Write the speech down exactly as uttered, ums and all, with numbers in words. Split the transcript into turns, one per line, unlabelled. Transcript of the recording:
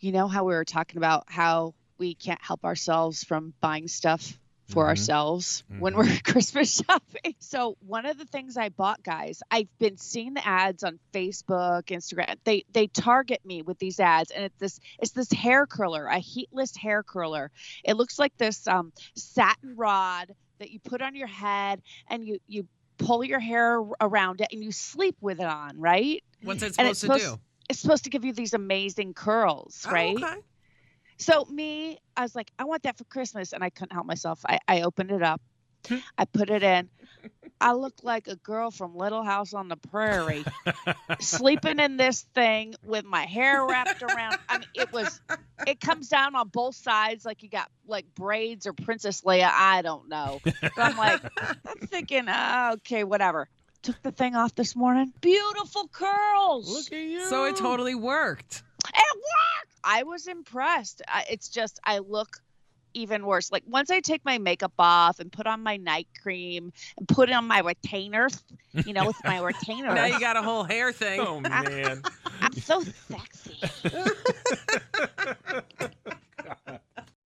you know how we were talking about how we can't help ourselves from buying stuff for
Mhm.
ourselves
Mhm.
when we're Christmas shopping. So one of the things I bought, guys, I've been seeing the ads on Facebook, Instagram. They they target me with these ads, and it's this it's this hair curler, a heatless hair curler. It looks like this um, satin rod that you put on your head, and you you pull your hair around it, and you sleep with it on, right?
What's it
And
supposed
it's
to
supposed
do?
it's supposed to give you these amazing curls,
Oh,
right?
okay.
So me, I was like, I want that for Christmas, and I couldn't help myself. I, I opened it up, I put it in. I looked like a girl from Little House on the Prairie, sleeping in this thing with my hair wrapped around. I mean, it was, it comes down on both sides like you got like braids or Princess Leia. I don't know. But I'm like, I'm thinking, uh, okay, whatever. Took the thing off this morning. Beautiful curls.
Look at you.
So it totally worked.
It worked. I was impressed. I, it's just I look even worse. Like once I take my makeup off and put on my night cream and put on my retainer, you know, with my retainer.
Now you got a whole hair thing.
Oh, man.
I'm so sexy.